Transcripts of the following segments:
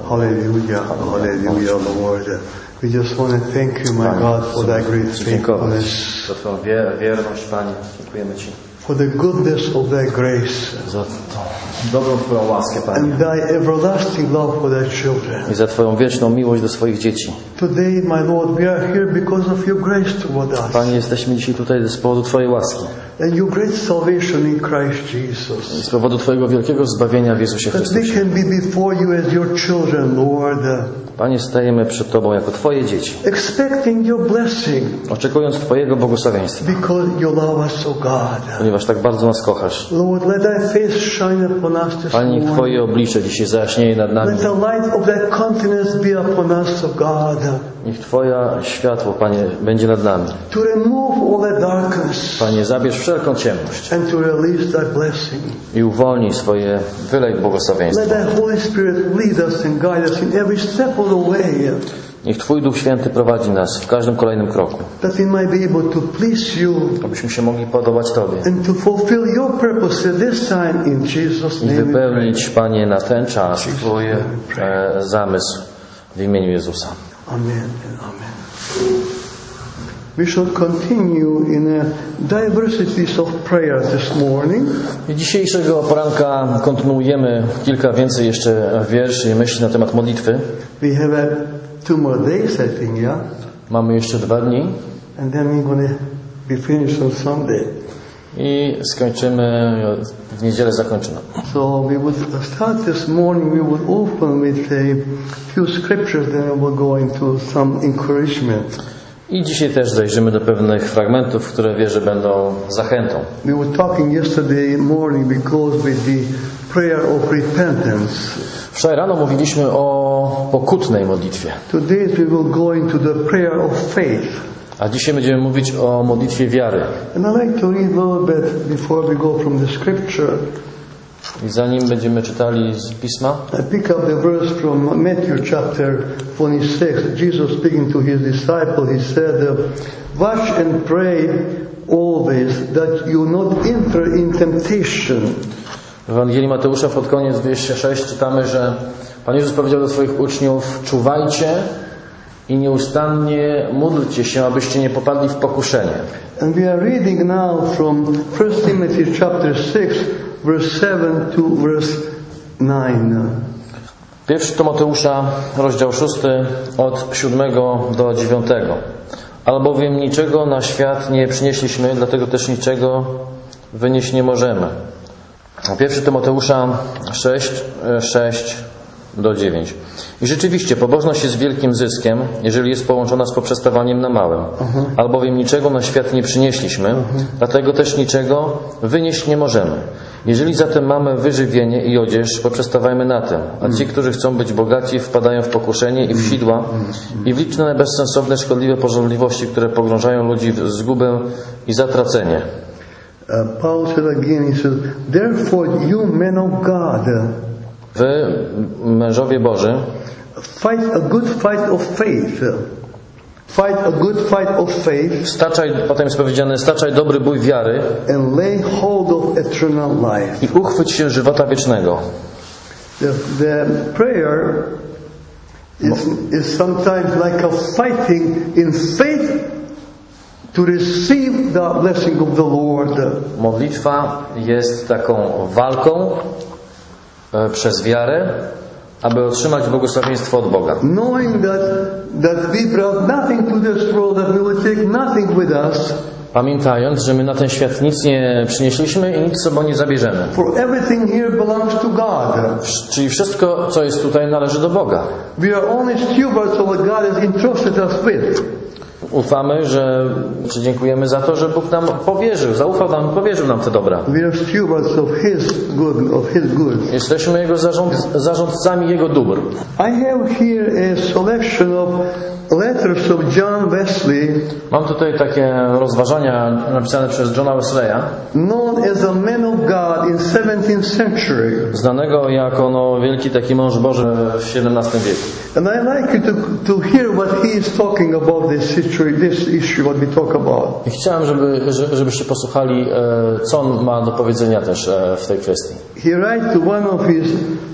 Hallelujah, hallelujah, Lord. We just want to thank you, my God, for thy great faithfulness. Za Twoją wierność, Panie. Dziękujemy Ci. For the goodness of thy grace. Za dobrą Twoją łaskę, Panie. And thy everlasting love for thy children. I za Twoją wieczną miłość do swoich dzieci. Today, my Lord, we are here because of your grace toward us. Panie, jesteśmy dzisiaj tutaj z powodu Twojej łaski. And your great salvation in Christ Jesus. Z powodu Twojego wielkiego zbawienia w Jezusie That we Chrystusie. can be before you as your children, Lord. Panie, stajemy przed Tobą jako Twoje dzieci. Expecting your blessing. Oczekując Twojego błogosławieństwa. Because you love us, so God. Ponieważ tak bardzo nas kochasz. Lord, let thy face shine upon us this Panie, niech morning. Twoje oblicze dzisiaj zajaśnieje nad nami. Let the light of thy countenance be upon us, so God. Niech Twoje światło, Panie, będzie nad nami. To remove all the darkness. Panie, zabierz wszelką ciemność And to release thy blessing. i uwolnij swoje wylej błogosławieństwo. Let thy Holy Spirit lead us and guide us in every step of the way. Niech Twój Duch Święty prowadzi nas w każdym kolejnym kroku. That we might be able to please you. Abyśmy się mogli podobać Tobie. And to fulfill your purpose at this time in Jesus' I name. wypełnić, Panie, na ten czas Twój zamysł w imieniu Jezusa. Amen and amen. We shall continue in diversities of prayer this morning. I dzisiejszego poranka kontynuujemy kilka więcej jeszcze wierszy i myśli na temat modlitwy. We have 2 more days, I think, yeah? Mamy jeszcze 2 dni And then we're going to be finished on Sunday. i skończymy, w niedzielę zakończymy. So we would start this morning, we would open with a few scriptures, then we will go into some encouragement. I dzisiaj też zajrzymy do pewnych fragmentów, które wierzę będą zachętą. We were talking yesterday morning because with the prayer of repentance. Wczoraj rano mówiliśmy o pokutnej modlitwie, Today we will go into the prayer of faith. a dzisiaj będziemy mówić o modlitwie wiary. And I like to read a little bit before we go from the scripture. I zanim będziemy czytali z Pisma, I pick up the verse from Matthew chapter 26. Jesus speaking to his disciples, he said, watch and pray always that you not enter in temptation. w Ewangelii Mateusza pod koniec 206 czytamy, że Pan Jezus powiedział do swoich uczniów: czuwajcie i nieustannie módlcie się, abyście nie popadli w pokuszenie. And we are reading now from 1 Timothy chapter 6, verse 7 to verse 9. 1 Tymoteusza, rozdział 6, od 7 do 9. Albowiem niczego na świat nie przynieśliśmy, dlatego też niczego wynieść nie możemy. 1 Tymoteusza 6 do 9. I rzeczywiście pobożność jest wielkim zyskiem, jeżeli jest połączona z poprzestawaniem na małym. Albowiem niczego na świat nie przynieśliśmy, dlatego też niczego wynieść nie możemy. Jeżeli zatem mamy wyżywienie i odzież, poprzestawajmy na tym. A ci, którzy chcą być bogaci, wpadają w pokuszenie i w sidła i w liczne bezsensowne, szkodliwe pożądliwości, które pogrążają ludzi w zgubę i zatracenie. Paul said again, he says, therefore you men of God, Wy, mężowie Boży, fight a good fight of faith. Fight a good fight of faith. potem jest powiedziane, staczaj dobry bój wiary And lay hold of eternal life. i uchwyć się żywota wiecznego. The prayer is sometimes like a fighting in faith to receive the blessing of the Lord. Modlitwa jest taką walką przez wiarę, aby otrzymać błogosławieństwo od Boga. Knowing that we brought nothing to this world, that we will take nothing with us. Pamiętając, że my na ten świat nic nie przynieśliśmy i nic z sobą nie zabierzemy. For everything here belongs to God. Czyli wszystko, co jest tutaj, należy do Boga. We are only stewards of what God has entrusted us with. Ufamy, czy dziękujemy za to, że Bóg nam zaufał nam, powierzył nam te dobra. We are stewards of His goods. Jesteśmy Jego zarządcami Jego dóbr. I have here a selection of letters of John Wesley, Mam tutaj takie rozważania napisane przez Johna Wesleya, known as a man of God in 17th century. znanego jako wielki taki mąż Boży w XVII wieku. And I like you to hear what he is talking about this issue, what we talk about. I chciałem, żebyście posłuchali, co on ma do powiedzenia też w tej kwestii. He writes to one of his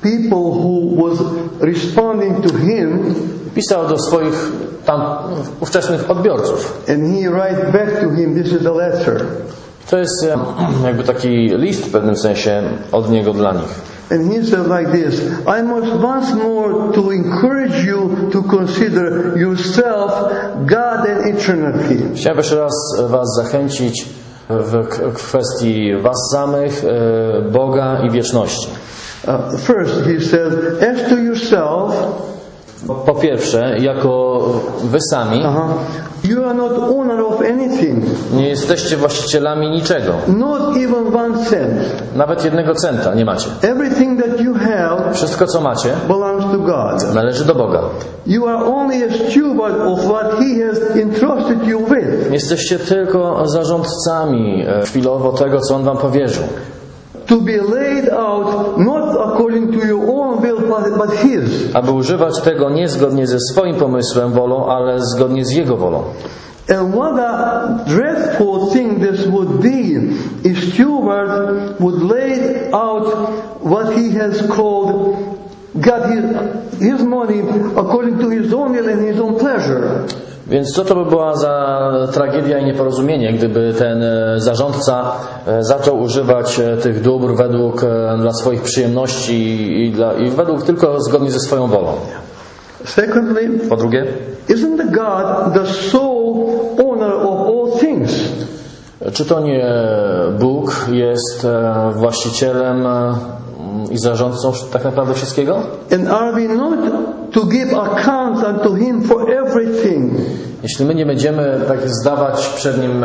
people who was responding to him, Pisał do swoich tam ówczesnych odbiorców. and he write back to him, this is the letter. To jest jakby taki list w pewnym sensie od niego dla nich. And he said like this, I must once more to encourage you to consider yourself, God and eternity. Chciałem jeszcze raz was zachęcić w kwestii was samych, Boga i wieczności. First, he says, as to yourself, Po pierwsze, jako wy sami you are not owner of anything, nie jesteście właścicielami niczego. not even 1 cent. Nawet 1 centa nie macie. Everything that you have Wszystko co macie belongs to God. należy do Boga. You are only a steward of what He has entrusted you with. Jesteście tylko zarządcami chwilowo tego, co On wam powierzył. To be laid out not according to your own will but His. Aby używać tego nie zgodnie ze swoim pomysłem, wolą, ale zgodnie z Jego wolą. And what a dreadful thing this would be if steward would lay out what he has called God his money according to his own will and his own pleasure. Więc co to by była za tragedia i nieporozumienie, gdyby ten zarządca zaczął używać tych dóbr według dla swoich przyjemności i według tylko zgodnie ze swoją wolą. Secondly, Po drugie, isn't the God the sole owner of all things? czy to nie Bóg jest właścicielem i zarządcą tak naprawdę wszystkiego? And are we not to give account unto Him for everything? Jeśli my nie będziemy tak zdawać przed Nim,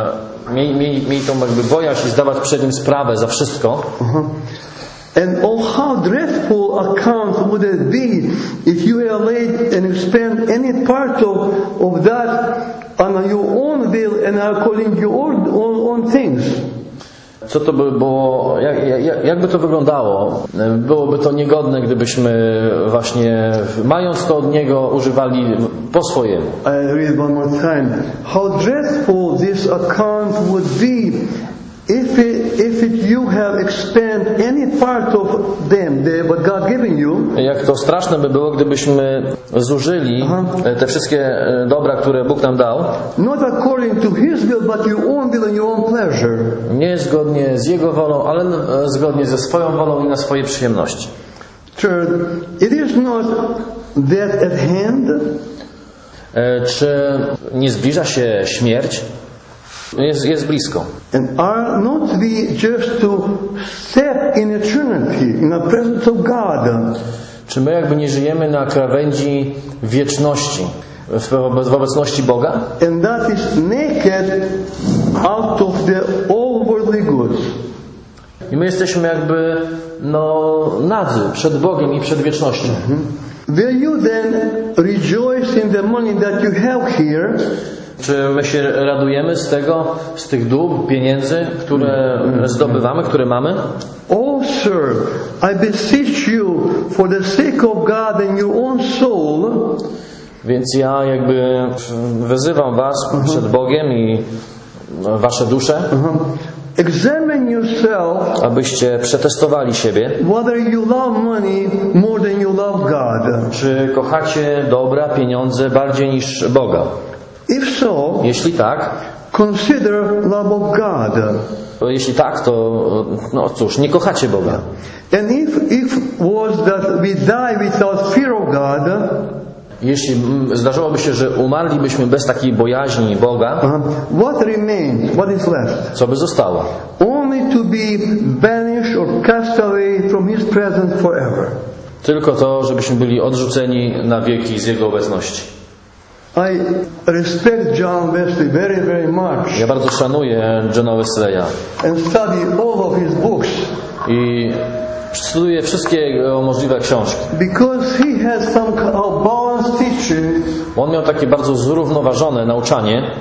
mieli tą jakby bojaźń i zdawać przed Nim sprawę za wszystko, And oh, how dreadful account would it be if you have laid and spent any part of that on your own will and according to your own things. co to by było, jakby to wyglądało? Byłoby to niegodne, gdybyśmy właśnie mając to od Niego używali po swojemu. I read one more time. How dreadful this account would be if you have expended any part of them, what God given you. Jak to straszne by było, gdybyśmy zużyli te wszystkie dobra, które Bóg nam dał, Not according to His will, but your own will and your own pleasure. nie zgodnie z Jego wolą, ale zgodnie ze swoją wolą i na swoje przyjemności. Third, it is not death at hand. Czy nie zbliża się śmierć? Jest blisko. And are not we just to step in eternity, in the presence of God? Czy my jakby nie żyjemy na krawędzi wieczności w obecności Boga? And that is naked out of the all worldly goods. I my jesteśmy jakby nadzy przed Bogiem i przed wiecznością. Will you then rejoice in the money that you have here? Czy my się radujemy z tych dóbr, pieniędzy, które zdobywamy, które mamy? Oh, sir, I beseech you for the sake of God and your own soul. Więc ja jakby wyzywam was przed Bogiem i wasze dusze, Examine yourself abyście przetestowali siebie, whether you love money more than you love God. czy kochacie dobra, pieniądze bardziej niż Boga. If so, Jeśli tak, consider love of God. to cóż, nie kochacie Boga. And if was that we die without fear of God, Jeśli zdarzyłoby się, że umarlibyśmy bez takiej bojaźni Boga, what remains? What is left? co by zostało? Only to be banished or cast away from His presence forever. Tylko to, żebyśmy byli odrzuceni na wieki z Jego obecności. I respect John Wesley very, very much Ja bardzo szanuję Johna Wesleya and study all of his books i studiuję wszystkie jego możliwe książki. because he has some balanced teaching On miał takie bardzo zrównoważone nauczanie and at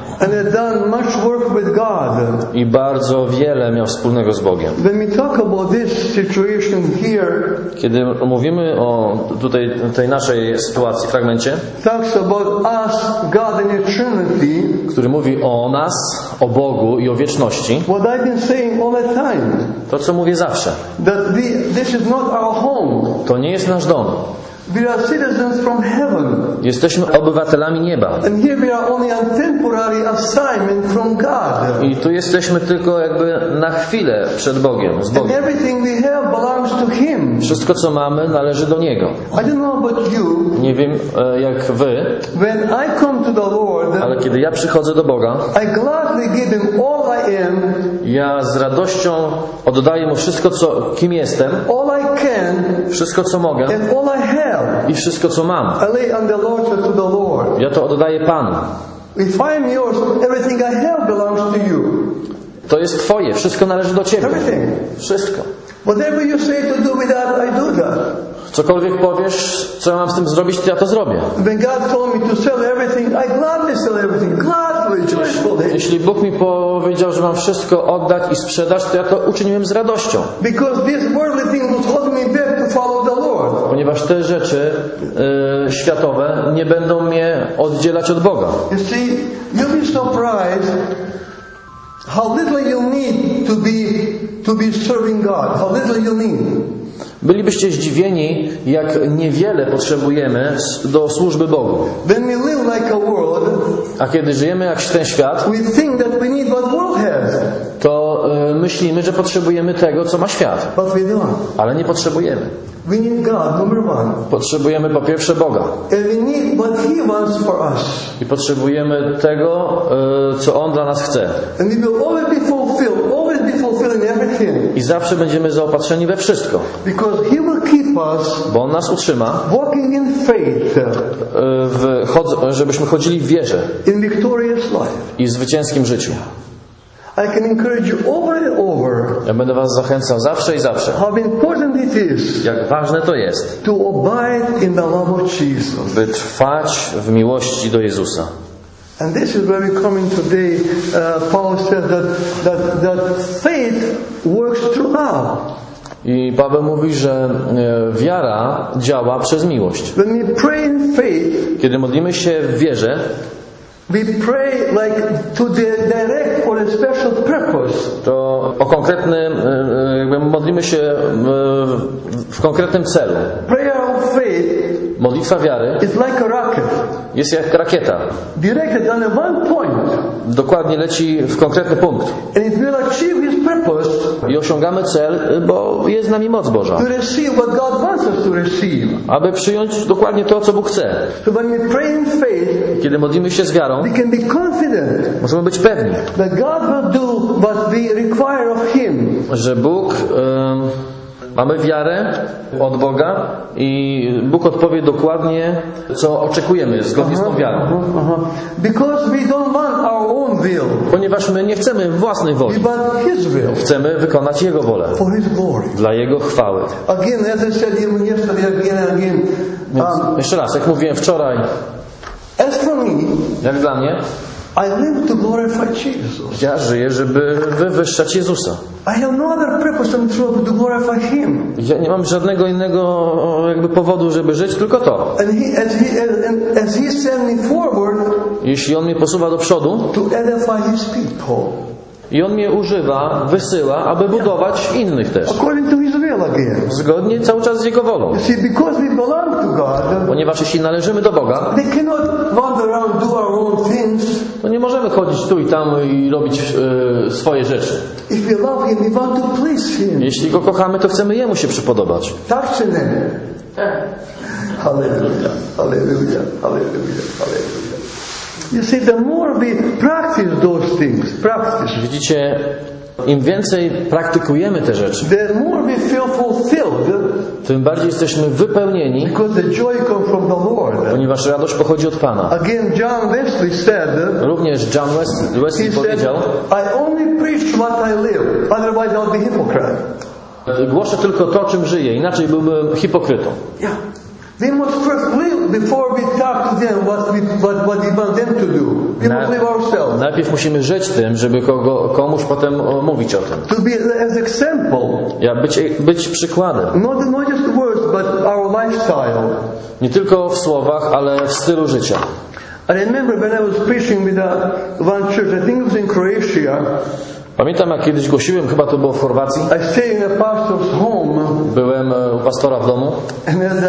had done much work with God. I bardzo wiele miał wspólnego z Bogiem. When we talk about this situation here, Kiedy mówimy o tutaj tej naszej sytuacji, fragmencie, talks about us, God and eternity. który mówi o nas, o Bogu i o wieczności, What I've been saying all the time, to co mówię zawsze, that this is not our home. to nie jest nasz dom. We are citizens from heaven. Jesteśmy obywatelami nieba. And here we are only on temporary assignment from God. I tu jesteśmy tylko jakby na chwilę przed Bogiem, z And Bogiem. everything we have belongs to Him. Wszystko co mamy należy do Niego. I don't know about you. Nie wiem jak wy, When I come to the Lord, ale kiedy ja przychodzę do Boga, I gladly give Him all I am, ja z radością oddaję Mu wszystko, kim jestem, all I can, wszystko, co mogę and all I have. i wszystko, co mam. I lay on the Lord to the Lord. Ja to oddaję Panu. If I am yours, everything I have belongs to you. To jest Twoje, wszystko należy do Ciebie. Everything. Wszystko. Whatever you say to do with that, I do that. Cokolwiek powiesz, co ja mam z tym zrobić, to ja to zrobię. When God told me to sell everything, I gladly sell everything. Gladly, joyfully. Jeśli Bóg mi powiedział, że mam wszystko oddać i sprzedać, to ja to uczyniłem z radością. Because this worldly thing was holding me back to follow the Lord. Ponieważ te rzeczy światowe nie będą mnie oddzielać od Boga. You see, you'll be surprised how little you need to be serving God. How little you need. Bylibyście zdziwieni, jak niewiele potrzebujemy do służby Bogu. When we live like a world, A kiedy żyjemy jak ten świat, we think that we need what world has, to myślimy, że potrzebujemy tego, co ma świat. but we don't. Ale nie potrzebujemy. We need God, number one. Potrzebujemy po pierwsze Boga. And we need what He wants for us. I potrzebujemy tego, co On dla nas chce. And we will always be fulfilled in everything. I zawsze będziemy zaopatrzeni we wszystko. Because He will keep us Bo On nas utrzyma, walking in faith, żebyśmy chodzili w wierze in victorious life. i w zwycięskim życiu. I can encourage you over and over Ja będę was zachęcał zawsze i zawsze. how important it is Jak ważne to jest, to abide in the love of Jesus. by trwać w miłości do Jezusa. And this is where we're coming today. Paul says that faith works throughout. I Paweł mówi, że wiara działa przez miłość. When we pray in faith, Kiedy modlimy się w wierze, we pray like to direct for a special purpose. to o konkretnym, jakby modlimy się w konkretnym celu. Prayer of faith Modlitwa wiary is like a rocket, jest jak rakieta. directed on a one point. Dokładnie leci w konkretny punkt. And it will achieve His purpose I osiągamy cel, bo jest z nami moc Boża. to receive what God wants us to receive. Aby przyjąć dokładnie to, co Bóg chce. So when we pray in faith, Kiedy modlimy się z wiarą, we can be confident możemy być pewni, that God will do what we require of Him. że Bóg, mamy wiarę od Boga i Bóg odpowie dokładnie, co oczekujemy zgodnie z tą wiarą. Because we don't want our own will. Ponieważ my nie chcemy własnej We woli. want His will Chcemy wykonać Jego wolę. for His glory. Dla Jego chwały. Again, as I said even yesterday, again and again. Więc jeszcze raz, jak mówiłem wczoraj, As for me, jak dla mnie, I live to glorify Jesus. ja żyję, żeby wywyższać Jezusa. I have no other purpose than to glorify Him. Ja nie mam żadnego innego jakby powodu, żeby żyć, tylko to. And as He sent me forward Jeśli On mnie posuwa do przodu to edify His people. i On mnie używa, wysyła, aby budować innych też. According to His will again. Zgodnie cały czas z Jego wolą. You see, because we belong to God, Ponieważ jeśli należymy do Boga, we cannot wander around, do our own things. to nie możemy chodzić tu i tam i robić swoje rzeczy. If we love Him, we want to please Him. Jeśli Go kochamy, to chcemy Jemu się przypodobać. Tak czy nie? Hallelujah, hallelujah, hallelujah, hallelujah. You see, the more we practice those things, Widzicie, im więcej praktykujemy te rzeczy, the more we feel fulfilled, tym bardziej jesteśmy wypełnieni, because the joy comes from the Lord. ponieważ radość pochodzi od Pana. Again, John Wesley said, Również John Wesley he said, powiedział: I only preach what I live, otherwise I'll be hypocrite. głoszę tylko to, czym żyję, inaczej byłbym hipokrytą. Yeah. We must first before we talk to them what we want them to do. We must live ourselves. Najpierw musimy żyć tym, żeby komuś potem mówić o tym. To be as example. Być przykładem. Not just words, but our lifestyle. Nie tylko w słowach, ale w stylu życia. I remember when I was preaching with one church, I think it was in Croatia. Pamiętam, jak kiedyś głosiłem, chyba to było w Chorwacji. I stayed in a pastor's home. Byłem u pastora w domu. And as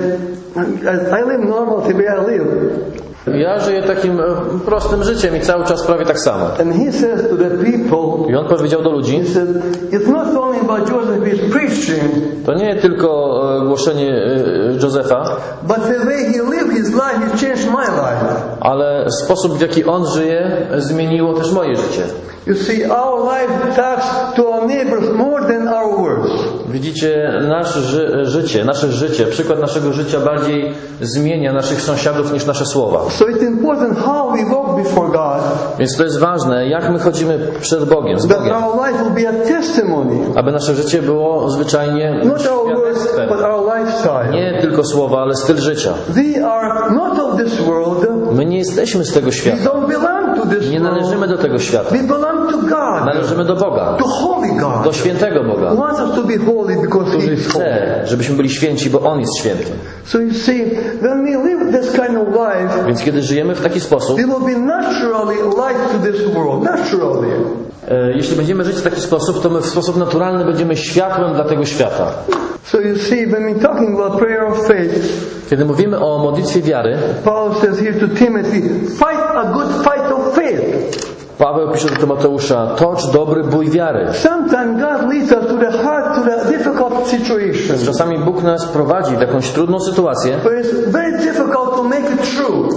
I live normal the way I live. Ja żyję takim prostym życiem i cały czas prawie tak samo. And he says to the people, I on powiedział do ludzi, he said, it's not only about Joseph is preaching, to nie tylko głoszenie Józefa, but the way he lived his life, it changed my life. Ale sposób, w jaki on żyje, zmieniło też moje życie. You see, our life talks to our neighbors more than our words. Widzicie, nasze życie, przykład naszego życia bardziej zmienia naszych sąsiadów niż nasze słowa. So it's important how we walk before God. Więc to jest ważne, jak my chodzimy przed Bogiem, z Bogiem. That our life will be a testimony. Aby nasze życie było zwyczajnie Not our words, but our lifestyle. Nie tylko słowa, ale styl życia. We are not of this world. My nie jesteśmy z tego We świata. don't belong to this Nie należymy do tego świata. We belong to God. Należymy do Boga. To holy God. Do świętego Boga. He wants us to be holy because He Który is holy. chce, żebyśmy byli święci, bo On jest święty. So you see, when we live this kind of life, Więc kiedy żyjemy w taki sposób, we will be naturally light to this world. Naturally. Jeśli będziemy żyć w taki sposób, to my w sposób naturalny będziemy światłem dla tego świata. So you see, when we're talking about prayer of faith, Kiedy mówimy o modlitwie wiary, Paul says here to Timothy, fight a good fight of faith. Paweł pisze do Tymoteusza, tocz dobry bój wiary. Sometimes God leads us to the heart, to the difficult situation. Czasami Bóg nas prowadzi w jakąś trudną sytuację, But it's very difficult to make it true.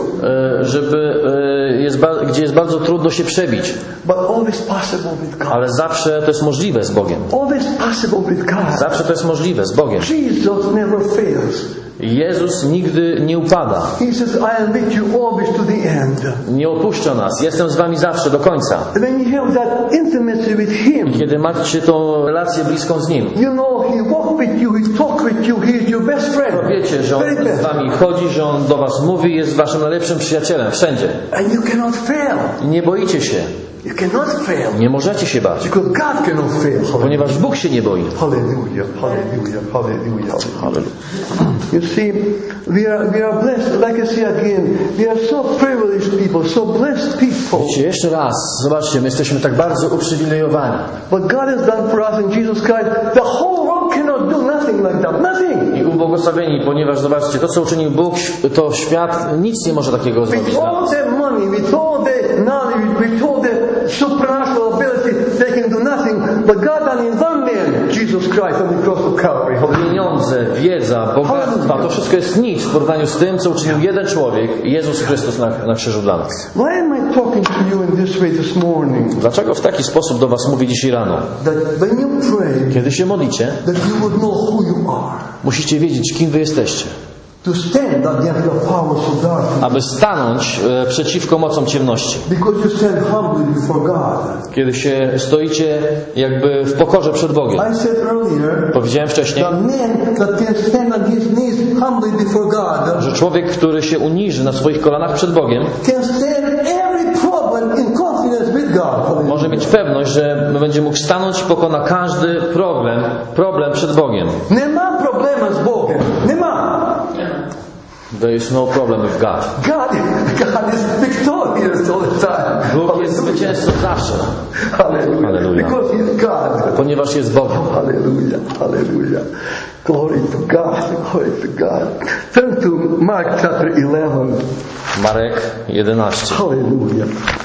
gdzie jest bardzo trudno się przebić. But always possible with God. Ale zawsze to jest możliwe z Bogiem. Always possible with God. Zawsze to jest możliwe z Bogiem. Jesus never fails. Jezus nigdy nie upada. He says, I am with you always to the end. Nie opuszcza nas. Jestem z wami zawsze, do końca. When you have that intimacy with Him, Kiedy macie tą relację bliską z Nim, you know He walks with you, He talks with you, He is your best friend. to wiecie, że On Very z best. wami chodzi, że On do was mówi, jest waszym najlepszym przyjacielem, wszędzie. And you cannot fail. I nie boicie się. You cannot fail. Nie możecie się bać, Because God cannot fail. ponieważ Bóg się nie boi. Hallelujah, hallelujah, hallelujah, hallelujah. You see, we are blessed. Like I say again, we are so privileged people, so blessed people. Wiecie, jeszcze raz, zobaczcie, my jesteśmy tak bardzo uprzywilejowani. What God has done for us in Jesus Christ, the whole world cannot do nothing like that. Nothing. I ubłogosławieni, ponieważ zobaczcie, to co uczynił Bóg, to świat nic nie może takiego zrobić With dla all nas. the money, with all the knowledge, with all the supernatural ability, they can do nothing. But God done in one man, Jesus Christ, on the cross of Calvary. Pieniądze, wiedza, bogactwa, to wszystko jest nic w porównaniu z tym, co uczynił jeden człowiek, Jezus Chrystus na krzyżu dla nas. Why am I talking to you in this way this morning? Dlaczego w taki sposób do was mówię dzisiaj rano? That when you pray, Kiedy się modlicie, that you would know who you are. musicie wiedzieć, kim wy jesteście. To stand against the powers of darkness. Aby stanąć przeciwko mocom ciemności. Because you stand humbly before God. Kiedy się stoicie jakby w pokorze przed Bogiem. I said earlier, Powiedziałem wcześniej, the man that can stand on his knees humbly before God że człowiek, który się uniży na swoich kolanach przed Bogiem, can stand every problem in confidence with God. może mieć pewność, że będzie mógł stanąć i pokona każdy problem przed Bogiem. Nie ma problemu z Bogiem. Nie ma. There is no problem with God. God is victorious all the time. Bóg jest zwycięzcą zawsze. Hallelujah. Hallelujah. Because He is God. Ponieważ jest Bogiem. Hallelujah. Hallelujah. Glory to God. Glory to God. Turn to Mark chapter 11. Marek 11. Hallelujah.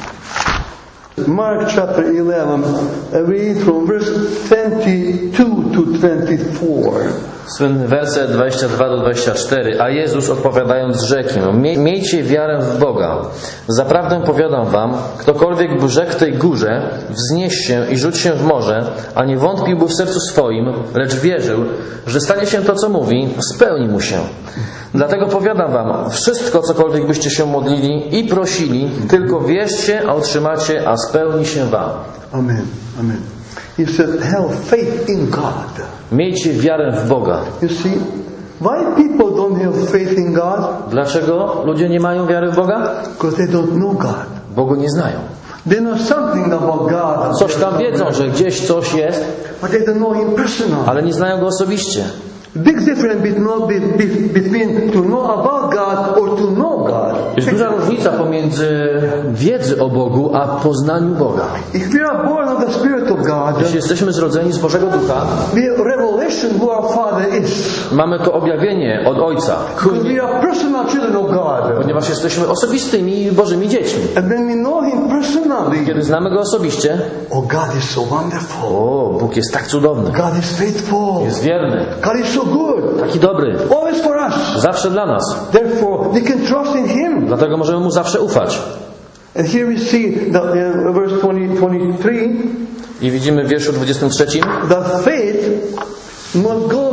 Mark chapter 11, I read from verse 22 to 24. Słynny werset 22 do 24. A Jezus odpowiadając rzekł im: miejcie wiarę w Boga. Zaprawdę powiadam wam, ktokolwiek by rzekł tej górze, wznieś się i rzuć się w morze, a nie wątpiłby w sercu swoim, lecz wierzył, że stanie się to, co mówi, spełni mu się. Dlatego powiadam wam, wszystko, cokolwiek byście się modlili i prosili, tylko wierzcie, a otrzymacie, a spełni się wam. Amen. Amen. He said, have faith in God. Miejcie wiarę w Boga. You see, Why people don't have faith in God? Dlaczego ludzie nie mają wiary w Boga? Because they don't know God. Bo Go nie znają. They know something about God. Coś tam wiedzą, że gdzieś coś jest, But they don't know Him personally. ale nie znają Go osobiście. Big difference between to know about God or to know God. Jest duża różnica pomiędzy wiedzy o Bogu, a poznaniu Boga. If we are born of the Spirit of God, Jeśli jesteśmy zrodzeni z Bożego Ducha, we have revelation who our Father is. mamy to objawienie od Ojca, Because we are personal children of God. ponieważ jesteśmy osobistymi Bożymi dziećmi. And when we know Him personally, Kiedy znamy Go osobiście, oh, God is so wonderful. o, Bóg jest tak cudowny, God is faithful. jest wierny, God is so good. taki dobry, Always for us. zawsze dla nas. Therefore, we can trust in Him. Dlatego możemy Mu zawsze ufać. And here we see that in verse 23, I widzimy w wierszu 23, that faith must go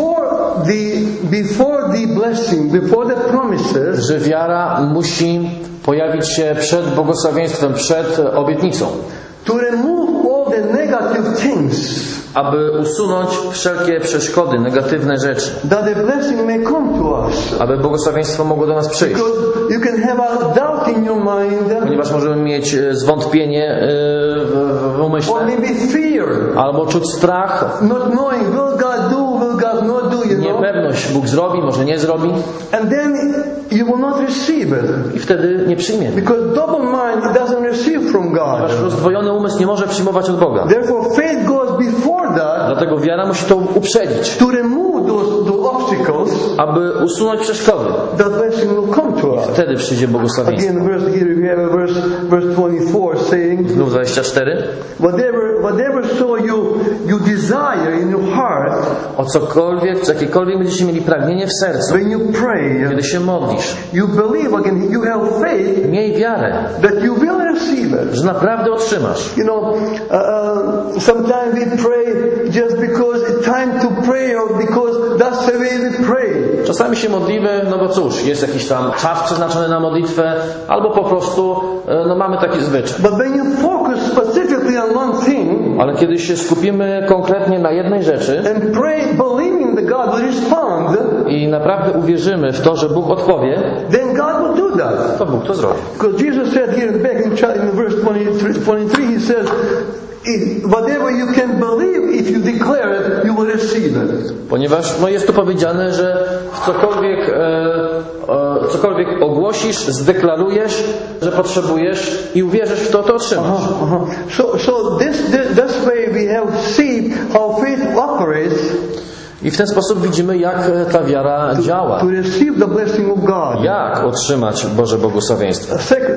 before the blessing, before the promises, że wiara musi pojawić się przed błogosławieństwem, przed obietnicą, to remove all the negative things, aby usunąć wszelkie przeszkody, negatywne rzeczy, that the blessing may come to us. aby błogosławieństwo mogło do nas przyjść. Because you can have a doubt in your mind, Ponieważ możemy mieć zwątpienie w umyśle, or maybe fear, albo czuć strach, not knowing will God do, will God not do, you know. niepewność, Bóg zrobi, może nie zrobi, And then you will not receive it. i wtedy nie przyjmiemy. Because double mind doesn't receive from God. Ponieważ rozdwojony umysł nie może przyjmować od Boga. Therefore faith goes before that Dlatego wiara musi to uprzedzić, to remove those obstacles, aby usunąć przeszkody. that blessing will come to us. Wtedy przyjdzie błogosławieństwo. Again, here we have a verse 24 saying, Znów 24. whatever so you desire in your heart, O cokolwiek, jakiekolwiek będziecie mieli pragnienie w sercu, when you pray, kiedy się modlisz, you believe, again, you have faith miej wiarę, that you will receive it. że naprawdę otrzymasz. You know, sometimes we pray just because it's time to pray or because that's the way we pray. Czasami się modlimy, no bo cóż, jest jakiś tam czas przeznaczony na modlitwę, albo po prostu no mamy taki zwyczaj. But when you focus specifically on one thing, Ale kiedy się skupimy konkretnie na jednej rzeczy and pray believing that God will respond, i naprawdę uwierzymy w to, że Bóg odpowie, then God will do that. to Bóg to zrobi. Because Jesus said here back in verse 23, He says, whatever you can believe, if you declare it, you will receive it. Ponieważ no jest tu powiedziane, że cokolwiek ogłosisz, zdeklarujesz, że potrzebujesz i uwierzysz w to, to otrzymasz. So this way we have seen how faith operates I w ten sposób widzimy, jak ta wiara działa. to receive the blessing of God. Jak otrzymać Boże błogosławieństwo.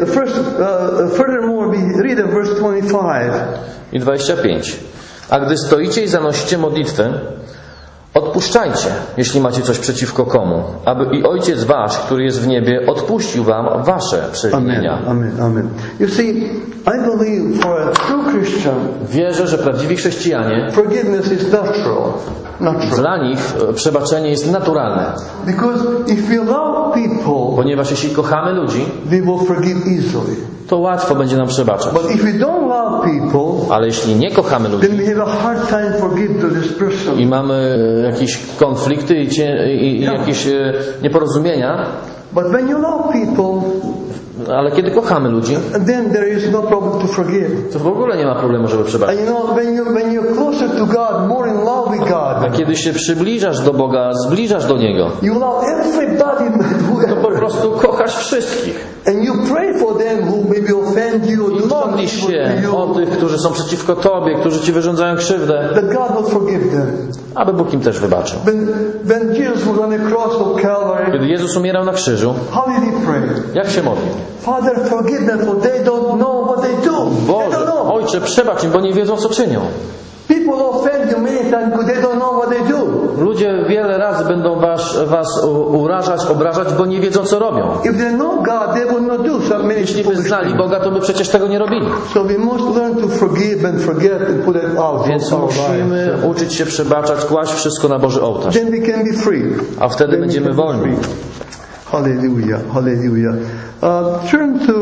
Furthermore, we read in verse 25. I 25. A gdy stoicie i zanosicie modlitwę, odpuszczajcie, jeśli macie coś przeciwko komu, aby i Ojciec Wasz, który jest w niebie, odpuścił wam wasze przewinienia. Amen. You see, I believe for a true Christian, Wierzę, że prawdziwi chrześcijanie, forgiveness is natural. dla nich przebaczenie jest naturalne. Because if we love people, Ponieważ jeśli kochamy ludzi, we will forgive easily. to łatwo będzie nam przebaczać. But if we don't love people, Ale jeśli nie kochamy ludzi then we have a hard time forgive to this person. i mamy jakieś konflikty i jakieś nieporozumienia, But when you love people, ale kiedy kochamy ludzi, then there is no problem to forgive. to w ogóle nie ma problemu, żeby przebaczyć. And you know, when you're closer to God, more in love with A God, kiedy się przybliżasz do Boga, zbliżasz do Niego, you love everybody, to po prostu kochasz wszystkich. and you pray for them who maybe offend you or I do something modlisz się to o you, tych, którzy są przeciwko Tobie, którzy Ci wyrządzają krzywdę, that God will forgive them. aby Bóg im też wybaczył. When Jesus was on the cross of Calvary, Kiedy Jezus umierał na krzyżu, how did he pray? jak się modlił? Father, forgive them, for they don't know what they do. They Boże, don't know. Ojcze, przebacz im, bo nie wiedzą, co czynią. People offend you many times because they don't know what they do. Ludzie wiele razy będą was urażać, obrażać, bo nie wiedzą, co robią. If they know God, they will not do so many Jeśli by foolish znali things. Boga, to by przecież tego nie robili. So we must learn to forgive and forget and put it out. Więc of our musimy lives. uczyć się przebaczać, kłaść wszystko na Boży ołtarz. Then we can be free. A wtedy Then we będziemy can be wolni. free. Hallelujah, hallelujah. Turn to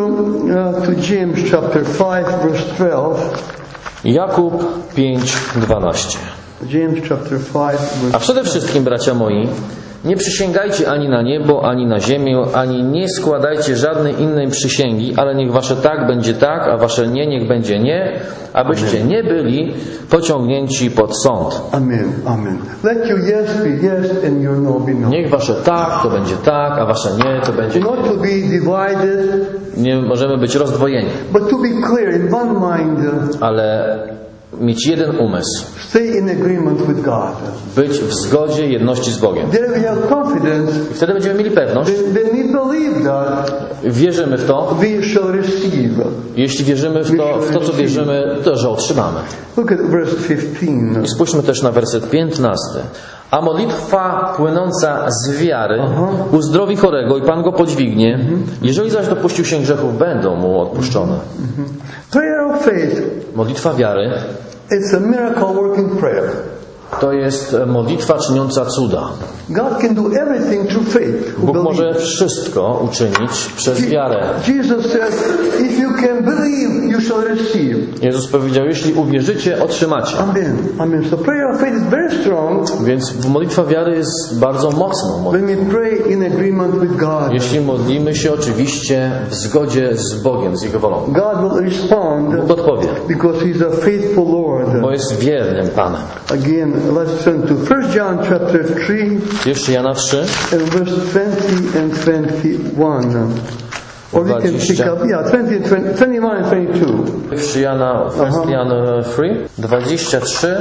James chapter 5, verse 12. Jakub 5:12. James chapter 5, A verse przede wszystkim, bracia moi, Nie przysięgajcie ani na niebo, ani na ziemię, ani nie składajcie żadnej innej przysięgi, ale niech wasze tak będzie tak, a wasze nie niech będzie nie, abyście nie byli pociągnięci pod sąd. Amen. Amen. Let your yes be yes and your no be no. Niech wasze tak to będzie tak, a wasze nie to będzie nie. Not to be divided, Nie możemy być rozdwojeni, but to be clear in one mind. ale mieć jeden umysł. Stay in agreement with God. Być w zgodzie, jedności z Bogiem. Then we have confidence. I wtedy będziemy mieli pewność. Then we believe that Wierzymy w to. we shall receive. Jeśli wierzymy w to, co wierzymy, to że otrzymamy. Look at verse 15. I spójrzmy też na werset 15. A modlitwa płynąca z wiary uzdrowi chorego i Pan go podźwignie. Jeżeli zaś dopuścił się grzechów, będą mu odpuszczone. Prayer of faith. Modlitwa wiary It's a miracle working prayer. to jest modlitwa czyniąca cuda. God can do everything through faith. Who Bóg believes. może wszystko uczynić przez wiarę. Jesus says, if you can believe, you shall receive. Jezus powiedział, jeśli uwierzycie, otrzymacie. Amen. Amen. So prayer of faith is very strong Więc modlitwa wiary jest bardzo mocną. when we pray in agreement with God. Jeśli modlimy się oczywiście w zgodzie z Bogiem, z Jego wolą. God will respond Bóg odpowie, because He's a faithful Lord. bo jest wiernym Panem. Again, let's turn to 1 John chapter 3 Jeszcze Jana 3, and verse 20 and 21. Or we can pick up, 21 and 22. 1 Jana, 1 Jan 3, 23,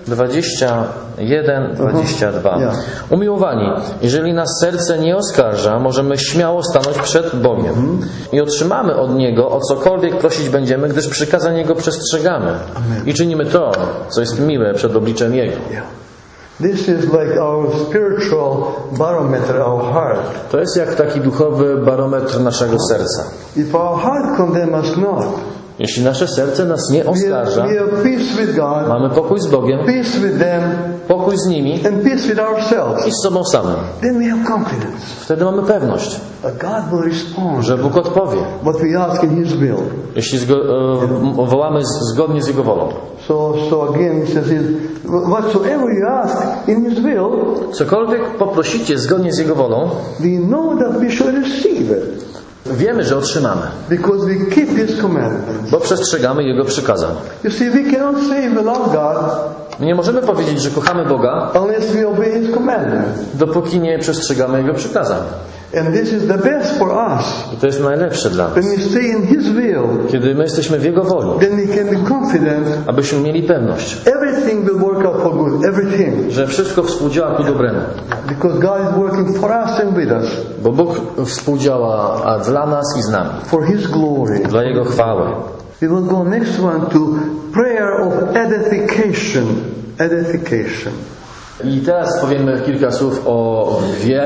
21, 22. Umiłowani, jeżeli nas serce nie oskarża, możemy śmiało stanąć przed Bogiem i otrzymamy od Niego, o cokolwiek prosić będziemy, gdyż przykazań Jego przestrzegamy i czynimy to, co jest miłe przed obliczem Jego. This is like our spiritual barometer, our heart. To jest jak taki duchowy barometr naszego serca. If our heart condemns us not, Jeśli nasze serce nas nie oskarża, we have peace with God, mamy pokój z Bogiem, peace with them, pokój z nimi and peace with ourselves, i z sobą samym. then we have confidence Wtedy mamy pewność, that God will respond że Bóg odpowie, what we ask in His will. jeśli wołamy zgodnie z Jego wolą. So again, He says, whatsoever you ask in His will, Cokolwiek poprosicie zgodnie z Jego wolą, we know that we shall receive it wiemy, że otrzymamy, because we keep His commandments. bo przestrzegamy Jego przykazań. You see, we cannot say we love God Nie możemy powiedzieć, że kochamy Boga, unless we obey His commandments. dopóki nie przestrzegamy Jego przykazań. And this is the best for us. I to jest najlepsze dla nas. When we stay in His will, Kiedy my jesteśmy w Jego woli, then we can be confident abyśmy mieli pewność, everything will work out for good, everything. że wszystko współdziała ku dobremu. Because God is working for us and with us, Bo Bóg współdziała dla nas i z nami, for His glory. dla Jego chwały. We will go next one to prayer of edification. Edification. I teraz powiemy kilka słów o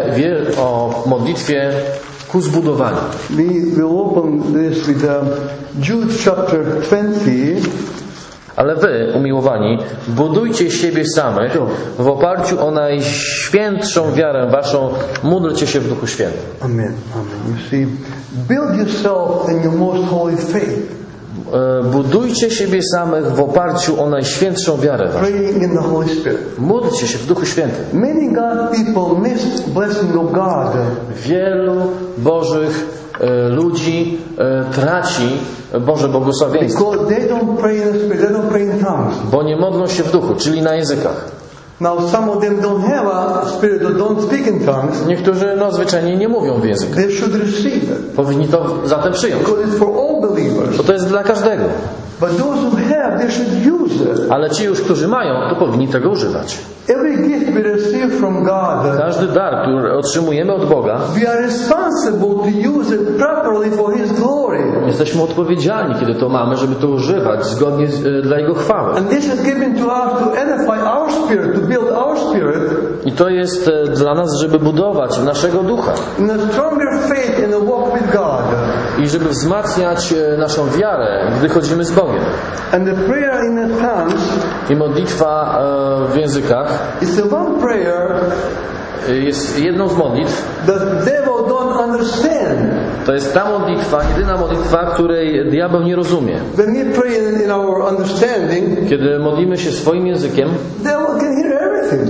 modlitwie ku zbudowaniu. We will open this with Jude chapter 20. Ale wy, umiłowani, budujcie siebie samych w oparciu o najświętszą wiarę waszą, módlcie się w Duchu Świętym. Amen. Amen. You see, build yourself in your most holy faith. Budujcie siebie samych w oparciu o najświętszą wiarę waszą. Praying in the Holy Spirit. Módlcie się w Duchu Świętym. Many God people miss blessing of God. Wielu Bożych ludzi traci Boże błogosławieństwo, Because they don't pray in the Spirit, they don't pray in tongues. bo nie modlą się w duchu, czyli na językach. Now some of them don't have a spirit or don't speak in tongues. Niektórzy zwyczajnie nie mówią w językach. They should receive it. Powinni to zatem przyjąć, Because it's for all believers. bo to jest dla każdego. But those who have, they should use it. Ale ci już, którzy mają, to powinni tego używać. Every gift we receive from God, Każdy dar, który otrzymujemy od Boga, we are responsible to use it properly for His glory. jesteśmy odpowiedzialni, kiedy to mamy, żeby to używać zgodnie dla Jego chwały. And this is given to us to edify our spirit, to build our spirit I to jest dla nas, żeby budować naszego ducha in a stronger faith in the walk with God. i żeby wzmacniać naszą wiarę, gdy chodzimy z Bogiem. And the prayer in the tongues I modlitwa w językach is the one prayer jest jedną z modlitw. that devil don't understand. To jest ta modlitwa, jedyna modlitwa, której diabeł nie rozumie. When we pray in our understanding, Kiedy modlimy się swoim językiem, devil can hear everything.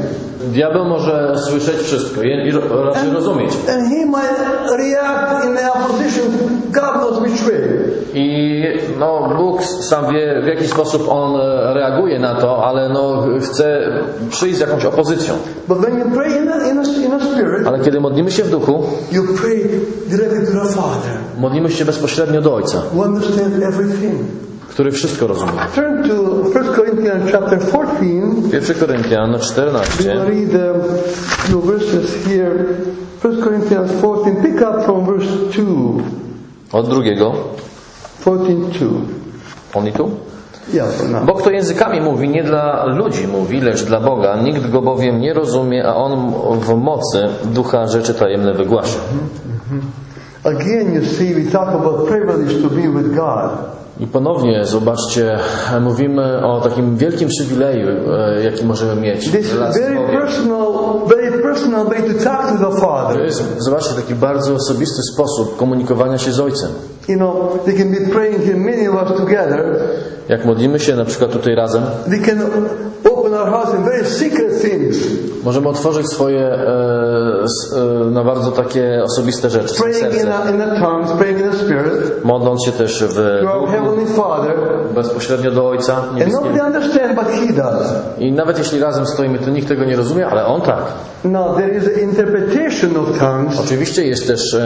diabeł może słyszeć wszystko i raczej rozumieć. And he might react in the opposition, God knows which way. I no, Bóg sam wie, w jaki sposób on reaguje na to, ale no, chce przyjść z jakąś opozycją. But when you pray in a spirit, ale kiedy modlimy się w duchu, you pray directly to the Father, modlimy się bezpośrednio do Ojca, who understands everything. który wszystko rozumie. Turn to 1 Corinthians chapter 14. 1 Koryntian 14. We'll read a few verses here. 1 Corinthians 14. Pick up from verse 2. Od drugiego. 14:2. On i tu? Yeah, for now. Bo kto językami mówi, nie dla ludzi mówi, lecz dla Boga. Nikt go bowiem nie rozumie, a on w mocy ducha rzeczy tajemne wygłasza. Again, you see, we talk about privilege to be with God. I ponownie, zobaczcie, mówimy o takim wielkim przywileju, jaki możemy mieć. This very personal way to talk to the Father. To jest, zobaczcie, taki bardzo osobisty sposób komunikowania się z Ojcem. You know, we can be praying here, many of us together. Jak modlimy się na przykład tutaj razem, we can open our hearts in very secret things. Możemy otworzyć swoje na bardzo takie osobiste rzeczy. Praying in the tongues, praying in the Spirit. Modląc się też w Heavenly Father. Bezpośrednio do Ojca Niebieskiego. And nobody understands, but He does. I nawet jeśli razem stoimy, to nikt tego nie rozumie, ale On tak. Now there is an interpretation of tongues. Oczywiście jest też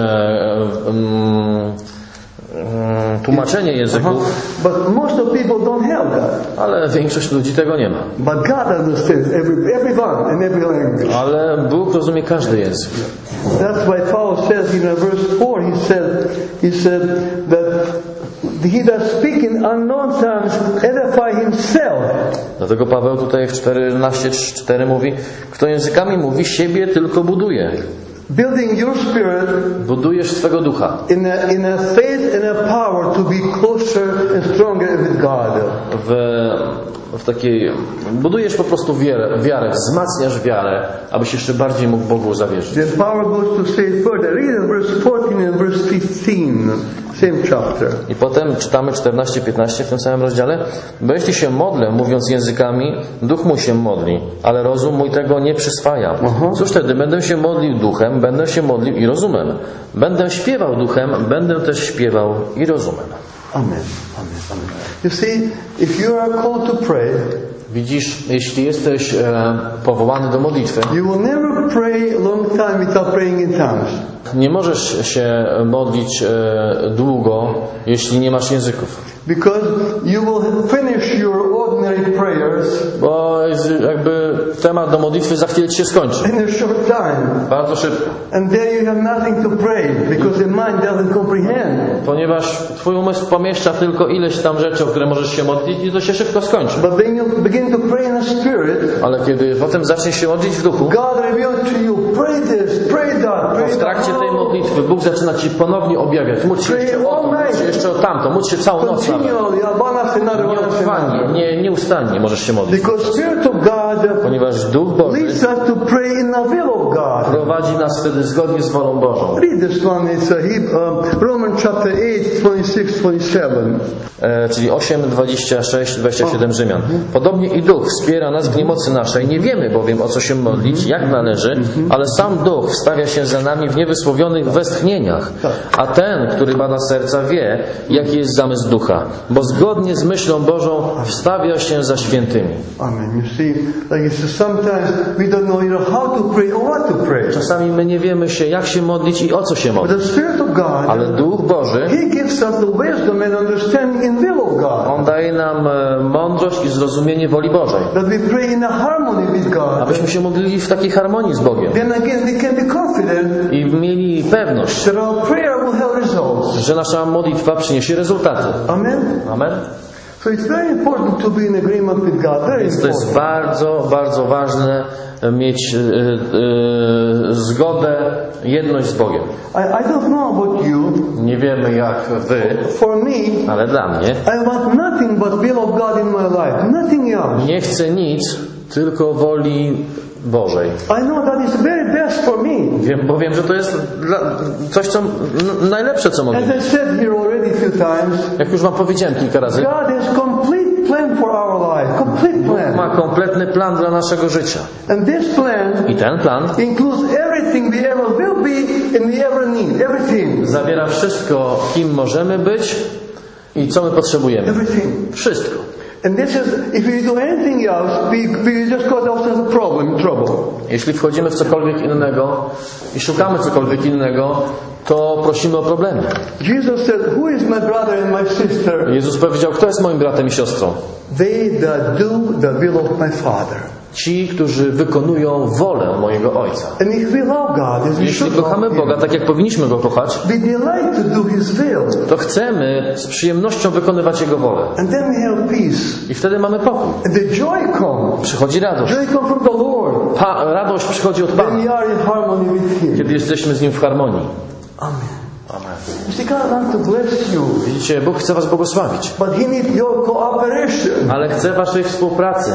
tłumaczenie języków. But most of people don't have that. Ale większość ludzi tego nie ma. But God understands everyone and every language. Ale Bóg rozumie każdy język. That's why Paul says in verse 4, he said that he that speak in unknown tongues edify himself. Dlatego Paweł tutaj w 14:4 mówi, kto językami mówi, siebie tylko buduje. Building your spirit, budujesz swego ducha. In a faith and a power to be closer and stronger with God. W takiej budujesz po prostu wiarę, wzmacniasz wiarę, abyś jeszcze bardziej mógł Bogu zawierzyć. The power goes to say further. Read verse 14 and verse 15, same chapter. I potem czytamy 14-15 w tym samym rozdziale. Bo jeśli się modlę, mówiąc językami, duch mój się modli, ale rozum mój tego nie przyswaja. Cóż wtedy? Będę się modlił duchem, będę się modlił i rozumem. Będę śpiewał duchem, będę też śpiewał i rozumem. Amen. Amen. Amen. You see, if you are called to pray, widzisz, jeśli jesteś powołany do modlitwy, you will never pray a long time without praying in tongues. Nie możesz się modlić długo, jeśli nie masz języków. Because you will finish your ordinary prayers. Bo jakby temat do modlitwy za chwilę ci się skończy. In a short time. Bardzo szybko. And there you have nothing to pray because the mind doesn't comprehend. Ponieważ twój umysł pomieszcza tylko ileś tam rzeczy, o które możesz się modlić i to się szybko skończy. But when you begin to pray in a spirit, ale kiedy potem zaczniesz się modlić w duchu, God reveals to you, pray this, pray that, pray w trakcie tej modlitwy Bóg zaczyna ci ponownie objawiać. Módl się jeszcze o to, módl się jeszcze o tamto, módl się całą noc. Nieustannie możesz się modlić. Ponieważ Duch Boży prowadzi nas wtedy zgodnie z wolą Bożą. Read this one, it's Romans chapter 8, 26-27. Czyli 8, 26, 27 Rzymian. Podobnie i Duch wspiera nas w niemocy naszej. Nie wiemy bowiem, o co się modlić, jak należy, ale sam Duch wstawia się za nami w niewysłowionych westchnieniach. A ten, który bada serca, wie, jaki jest zamysł Ducha, bo zgodnie z myślą Bożą wstawia się za świętymi. Amen. You see, like sometimes we don't know how to pray or what to pray. Czasami my nie wiemy się, jak się modlić i o co się modlić. But the Spirit of God, ale Duch Boży, He gives us the wisdom and understanding in will of God. On daje nam mądrość i zrozumienie woli Bożej. That we pray in a harmony with God. Abyśmy się modlili w takiej harmonii z Bogiem. Then again we can be confident. I mieli pewność, that our prayer will have results. Że nasza modlitwa przyniesie rezultaty. Amen. Amen. So it's very important to be in agreement with God. Very important. To jest bardzo, bardzo ważne mieć zgodę, jedność z Bogiem. I don't know about you. Nie wiemy jak wy. For me, ale dla mnie. I want nothing but will of God in my life. Nothing else. Nie chcę nic, tylko woli Bożej. I know that is very best for me. Bo wiem, że to jest coś, co najlepsze, co mogę. As I said here already a few times, jak już wam powiedziałem kilka razy, God has complete plan for our life. complete Bóg plan. ma kompletny plan dla naszego życia. And this plan I ten plan includes everything we ever will be and we ever need. Everything. zawiera wszystko, kim możemy być i co my potrzebujemy. Everything. Wszystko. And this is, if we do anything else, we just cause ourselves a problem, trouble. Jeśli wchodzimy w cokolwiek innego i szukamy cokolwiek innego, to prosimy o problemy. Jesus said, who is my brother and my sister? Jezus powiedział, kto jest moim bratem i siostrą? They that do the will of my Father. Ci, którzy wykonują wolę mojego Ojca. And if we love God, as we Jeśli should kochamy love Boga Him, tak, jak powinniśmy Go kochać, we delight to do His will. to chcemy z przyjemnością wykonywać Jego wolę. And then we have peace. I wtedy mamy pokój. And the joy comes. Przychodzi radość. Joy comes from the Lord. Radość przychodzi od When Pana, we are in harmony with Him. kiedy jesteśmy z Nim w harmonii. Amen. Amen. You see, God wants to bless you. Widzicie, Bóg chce Was błogosławić, But He needs your cooperation. ale chce Waszej współpracy.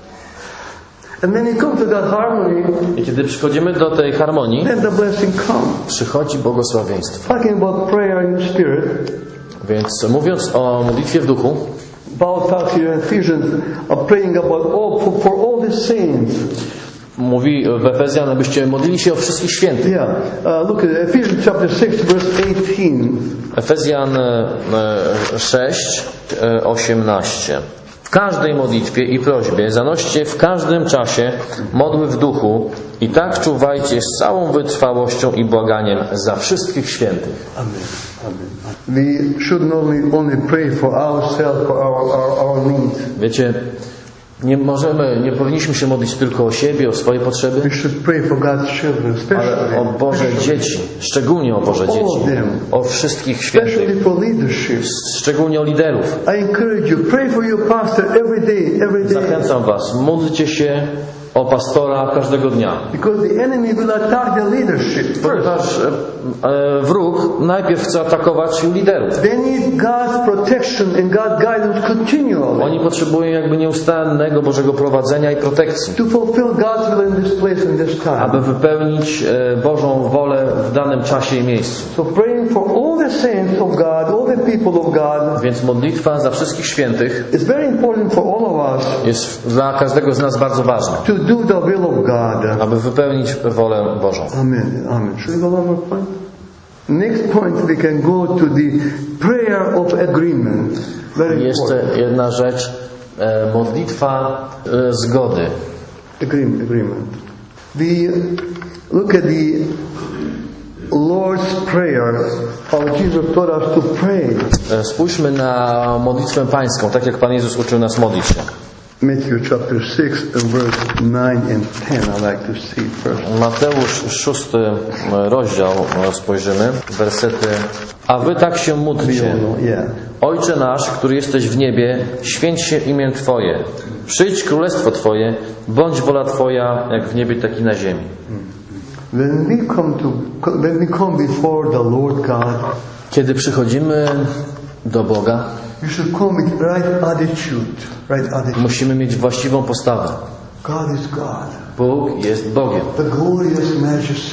And when you come to that harmony, I kiedy przychodzimy do tej harmonii, then the blessing comes. przychodzi błogosławieństwo. Talking about prayer in the Spirit, Więc mówiąc o modlitwie w duchu, Paul talks here in Ephesians of praying about for all the saints. mówi w Efezjan, abyście modlili się o wszystkich świętych. Yeah. Look at Ephesians chapter 6, verse 18. Efezjan 6, 18. W każdej modlitwie i prośbie zanoście w każdym czasie modły w duchu i tak czuwajcie z całą wytrwałością i błaganiem za wszystkich świętych. Amen. Amen. We should not only pray for ourselves, for our needs. Wiecie, nie powinniśmy się modlić tylko o siebie, o swoje potrzeby, We should pray for God's children, ale o especially, Boże dzieci, szczególnie o Boże dzieci, o wszystkich świętych, especially for leadership. szczególnie o liderów. I encourage you, pray for your pastor every day. Zachęcam Was, módlcie się o pastora każdego dnia. Because the enemy will attack the leadership first. Ponieważ wróg najpierw chce atakować liderów. They need God's protection and God's guidance continually Oni potrzebują jakby nieustannego Bożego prowadzenia i protekcji, to fulfill God's will in this place and this time. aby wypełnić Bożą wolę w danym czasie i miejscu. So praying for all the saints of God, all the people of God, Więc modlitwa za wszystkich świętych is very important for all of us jest dla każdego z nas bardzo ważna, to do the will of God. aby wypełnić wolę Bożą. Amen. Amen. Should we go one more point? Next point we can go to the prayer of agreement. Very Jeszcze important. jedna rzecz, modlitwa zgody. Agreement. We look at the Lord's Prayer, how Jesus taught us to pray. Spójrzmy na modlitwę pańską, tak jak Pan Jezus uczył nas modlić się. Matthew chapter 6 and verse 9 and 10. I like to see first. Mateusz 6 rozdział, spojrzymy, wersety. A wy tak się módlcie. Yeah. Ojcze nasz, który jesteś w niebie, święć się imię Twoje. Przyjdź królestwo Twoje, bądź wola Twoja, jak w niebie, tak i na ziemi. When we come before the Lord God, Kiedy przychodzimy do Boga, you should come with right attitude. musimy mieć właściwą postawę. God is God. Bóg jest Bogiem. The glorious majesty.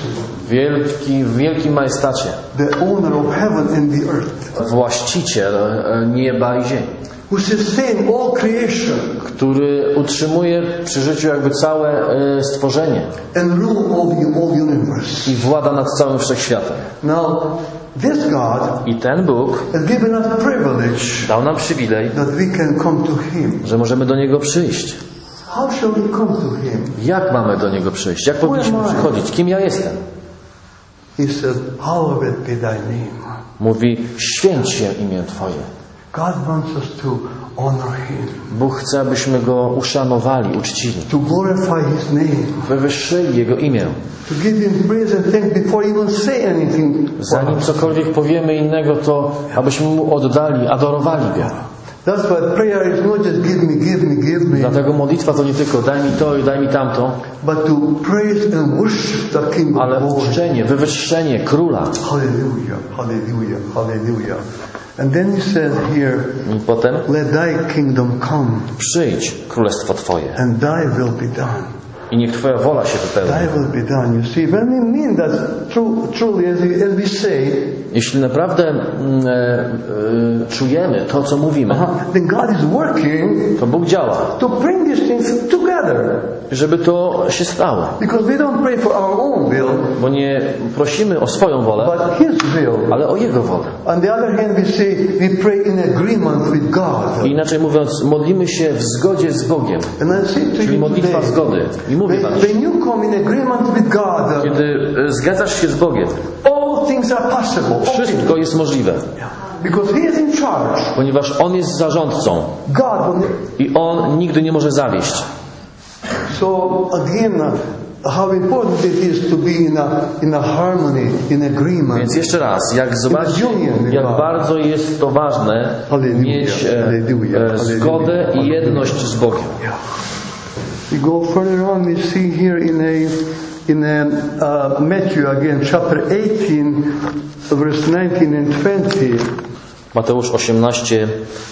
W wielkim majestacie. The owner of heaven and the earth. Właściciel nieba i ziemi. Who sustain all creation. Który utrzymuje przy życiu jakby całe stworzenie. And rule all universe. I włada nad całym wszechświatem. Now, this God I ten Bóg has given us privilege dał nam przywilej, that we can come to Him. że możemy do Niego przyjść. How shall we come to Him? Jak mamy do Niego przyjść? Jak powinniśmy przychodzić? Kim ja jestem? He said, hallowed be Thy name. Mówi, święć się imię Twoje. God wants us to honor Him. Bóg chce, abyśmy Go uszanowali, uczcili. To glorify His name. Wywyższyli Jego imię. To give Him praise and thanks before even say anything. Zanim cokolwiek powiemy innego, to abyśmy Mu oddali, adorowali Go. That's why prayer is not just give me. Dlatego modlitwa to nie tylko daj mi to i daj mi tamto, But to praise and worship the King of ale glory. uczczenie, wywyższenie Króla. Hallelujah, hallelujah, hallelujah. And then He says here, I potem let Thy kingdom come przyjdź królestwo Twoje and Thy will be done. i niech Twoja wola się wypełni. Thy will be done. You see, when we mean that truly, as we say, jeśli naprawdę czujemy to, co mówimy, then God is working to Bóg działa, to bring these things together. żeby to się stało. Because we don't pray for our own will, Bo nie prosimy o swoją wolę, but His will. ale o Jego wolę. On the other hand, we say we pray in agreement with God. I inaczej mówiąc, modlimy się w zgodzie z Bogiem. And I say to Czyli you modlitwa today, zgody. I mówię Wam, when you come in agreement with God, kiedy zgadzasz się z Bogiem, all things are possible. All things. wszystko jest możliwe. Because He is in charge. Ponieważ On jest zarządcą God will. i On nigdy nie może zawieść. So again, how important it is to be in a harmony, in agreement. Więc jeszcze raz, jak zobaczcie, jak bardzo jest to ważne mieć zgodę i jedność z Bogiem. We go further on, we see here in Matthew again, chapter 18, verse 19 and 20. Mateusz 18,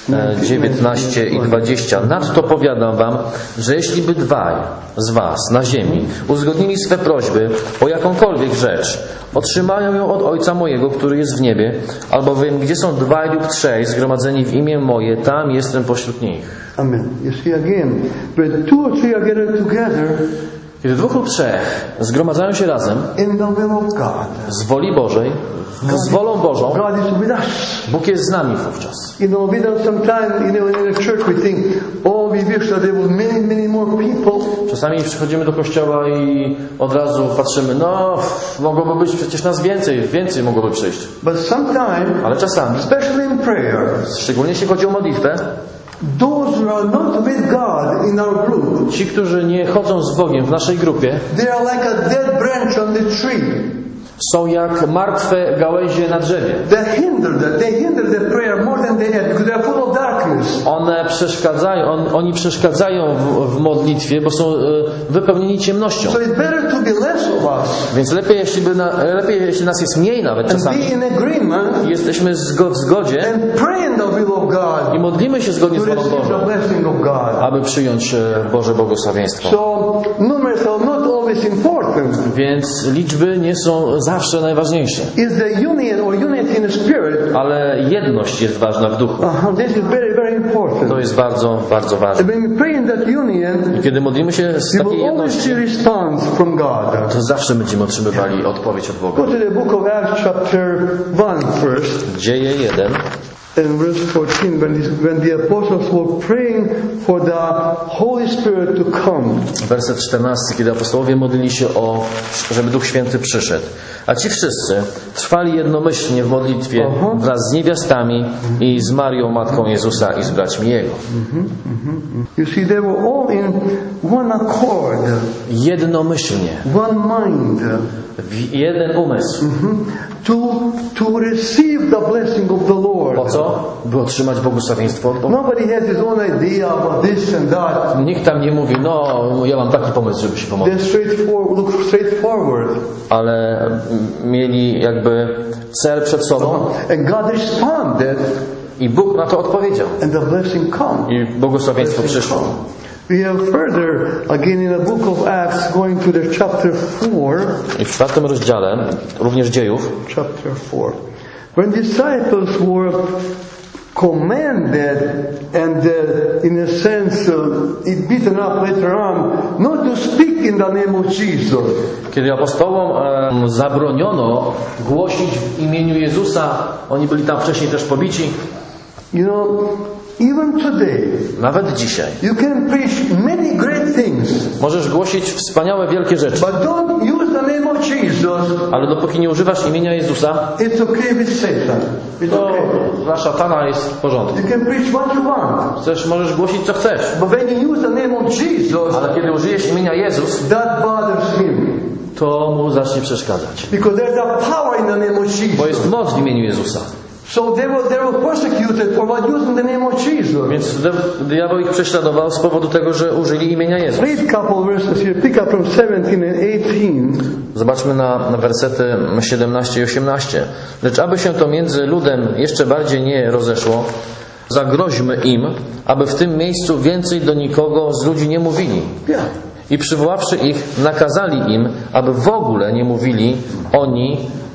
19 i 20. Nadto powiadam wam, że jeśli by dwaj z was na ziemi uzgodnili swe prośby o jakąkolwiek rzecz, otrzymają ją od Ojca mojego, który jest w niebie, albowiem gdzie są dwaj lub trzej zgromadzeni w imię moje, tam jestem pośród nich. Amen. You see again, when two or three are gathered together, Kiedy dwóch lub trzech zgromadzają się razem in the will of God, z woli Bożej, z wolą Bożą, God is with us. Bóg jest z nami wówczas. We don't sometimes, in the church we think, oh, we wish that there were many more people. Czasami przychodzimy do kościoła i od razu patrzymy, no, mogłoby być przecież nas więcej mogłoby przyjść. But sometimes, Ale czasami, especially in prayer, szczególnie jeśli chodzi o modlitwę, those who are not with God in our group, ci, którzy nie chodzą z Bogiem w naszej grupie, they are like a dead branch on the tree. są jak martwe gałęzie na drzewie. They hinder the prayer more than they had because they are full of darkness. Oni przeszkadzają w modlitwie, bo są wypełnieni ciemnością. So it's better to be less of us Więc lepiej, jeśli nas jest mniej nawet and czasami. be in agreement I jesteśmy w zgodzie and pray in the will of God i modlimy się zgodnie z to wolą receive the Bożą, blessing of God. aby przyjąć Boże błogosławieństwo. So numbers are not always important. Więc liczby nie są zawsze najważniejsze. It's the union or unity in the spirit. Ale jedność jest ważna w duchu. This is very important. To jest bardzo, bardzo ważne. And when we pray in that union, I kiedy modlimy się z we takiej will always jedności, see response from God. to zawsze będziemy otrzymywali odpowiedź od Boga. Go to the book of Acts chapter 1 first. Dzieje 1, In verse 14, when the apostles were praying for the Holy Spirit to come. werset 14, kiedy apostołowie modlili się żeby Duch Święty przyszedł. A ci wszyscy trwali jednomyślnie w modlitwie wraz z niewiastami i z Marią, matką Jezusa i z braćmi Jego. You see, they were all in one accord, Jednomyślnie, one mind, w jeden umysł. to receive the blessing of the Lord. Po co? By otrzymać błogosławieństwo od Boga. Nobody has his own idea about this and that. Nikt tam nie mówi, no ja mam taki pomysł, żeby się pomóc. They look straightforward. Ale mieli jakby cel przed sobą And God responded, i Bóg na to odpowiedział. and the blessing came. I błogosławieństwo przyszło. We have further, again in the book of Acts, going to the chapter 4. I w 4 rozdziale, również Dziejów, Chapter 4. When disciples were commanded and in a sense it beaten up later on not to speak in the name of Jesus. kiedy apostołom zabroniono głosić w imieniu Jezusa, oni byli tam wcześniej też pobici. You know, even today, Nawet dzisiaj. you can preach many great things, Możesz głosić wspaniałe, wielkie rzeczy, but don't use the name of Jesus. ale dopóki nie używasz imienia Jezusa, It's okay with Satan. It's to okay. dla szatana jest w porządku. You can preach what you want, Możesz głosić co chcesz, but when you use the name of Jesus, ale kiedy użyjesz imienia Jezus, that bothers him. to mu zacznie przeszkadzać. Because there's a power in the name of Jesus. Bo jest moc w imieniu Jezusa. So they were persecuted for what using the name of Jesus. Więc diabeł ich prześladował z powodu tego, że użyli imienia Jezus. Read a couple verses here. Pick up from 17 and 18. Zobaczmy na wersety 17 i 18. Lecz aby się to między ludem jeszcze bardziej nie rozeszło, zagroźmy im, aby w tym miejscu więcej do nikogo z ludzi nie mówili. Yeah. I przywoławszy ich, nakazali im, aby w ogóle nie mówili oni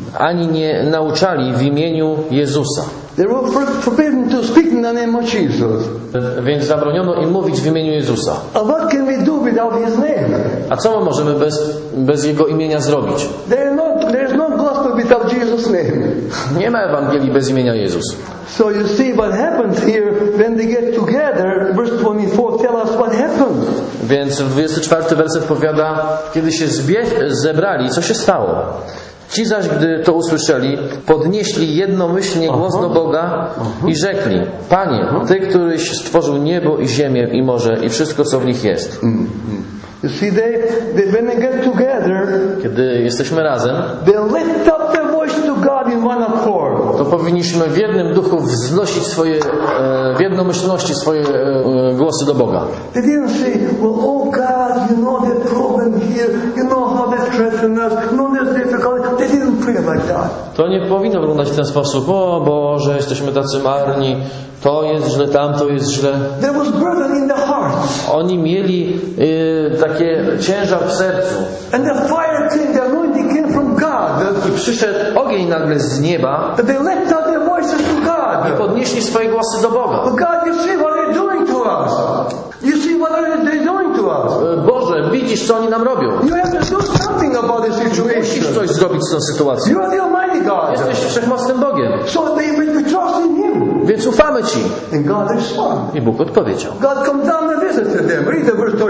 ani nie nauczali w imieniu Jezusa. They were forbidden to speak in the name of Jesus. Więc zabroniono im mówić w imieniu Jezusa. And what can we do without His name? A co my możemy bez Jego imienia zrobić? There is no gospel without Jesus' name. Nie ma Ewangelii bez imienia Jezus. So you see what happens here when they get together. Verse 24 tell us what happened. Więc 24 werset powiada, kiedy się zebrali, co się stało? Ci zaś, gdy to usłyszeli, podnieśli jednomyślnie głos do Boga i rzekli: Panie, Ty, któryś stworzył niebo i ziemię i morze i wszystko, co w nich jest. You see, when they get together, kiedy jesteśmy razem, they lift up their voice to God in one accord. To powinniśmy w jednym duchu wznosić w jednomyślności swoje głosy do Boga. They didn't say, well, oh God, you know the problem here, you know how they threaten us, you know there's difficulty. They didn't pray like that. To nie powinno wyglądać w ten sposób. O Boże, jesteśmy tacy marni, to jest źle, tamto jest źle. There was burden in the heart. Oni mieli takie ciężar w sercu. And the fire came, the anointing came from God. I przyszedł ogień nagle z nieba. They lifted up their voices to God. I podnieśli swoje głosy do Boga. But God, you see what they're doing to us. You see what they're doing to us. Boże, widzisz, co oni nam robią. You have to do something about this situation. Musisz coś zrobić z tą sytuacją. You are the Almighty God. Jesteś wszechmocnym Bogiem. So we trust in Him. Więc ufamy Ci. And God responded. I Bóg odpowiedział. God comes down and visited them. Read the verse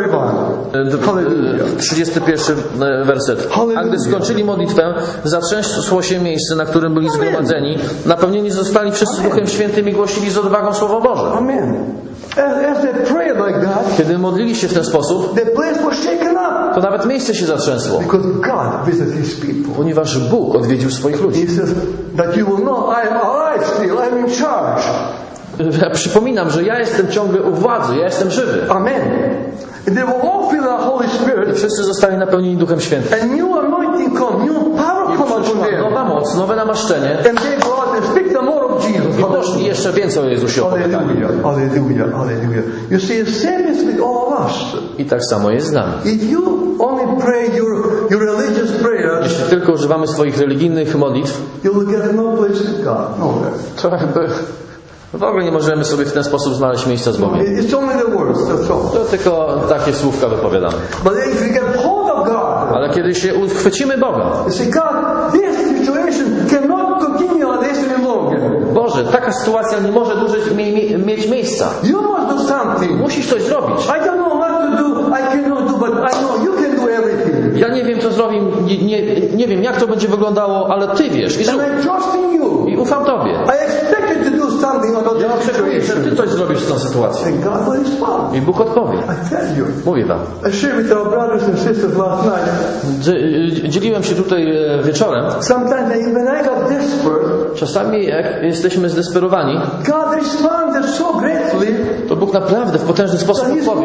31. 31 werset. A gdy skończyli modlitwę, zatrzęsło się miejsce, na którym byli zgromadzeni. Napełnieni zostali wszyscy Duchem Świętym i głosili z odwagą Słowo Boże. Amen. As they prayed like that, kiedy modlili się w ten sposób, the place was shaken up. To nawet miejsce się zatrzęsło. Because God visited His people. Ponieważ Bóg odwiedził swoich ludzi. He says that you will know I am alive still, I am in charge. Ja przypominam, że ja jestem ciągle u władzy, ja jestem żywy. Amen. And they were all filled with the Holy Spirit. I wszyscy zostali napełnieni Duchem Świętym. And new anointing come, new power come upon them. Nowa moc, nowe namaszczenie. And they go out and speak the more of Jesus. I poszli jeszcze więcej o Jezusie opowiadali. Hallelujah, hallelujah, hallelujah. You see, the same is with all of us. I tak samo jest z nami. If you only pray your religious prayer, jeśli tylko używamy swoich religijnych modlitw, you will get no place with God. Nowhere. To jakby w ogóle nie możemy sobie w ten sposób znaleźć miejsca z Bogiem. It's only the words, that's all. To tylko takie słówka wypowiadamy. But if you get hold of God, ale kiedy się uchwycimy Boga, you say, God, this situation cannot continue like this any longer. Boże, taka sytuacja nie może dłużej mieć miejsca. You must do something. Musisz coś zrobić. I don't know what to do. I cannot do, but I know you can do everything. Ja nie wiem, co zrobię, nie wiem, jak to będzie wyglądało, ale Ty wiesz. I And I trust in you. I ufam Tobie. I expect you to do something about Ja the oczekuję, że Ty coś zrobisz z tą sytuacją. And God will respond. I Bóg odpowie. I tell you. Mówię Wam. I shared with our brothers and sisters last night. Dzieliłem się tutaj wieczorem. Sometimes when I got desperate, czasami jak jesteśmy zdesperowani, God responded so gratefully, to Bóg naprawdę w potężny sposób odpowie.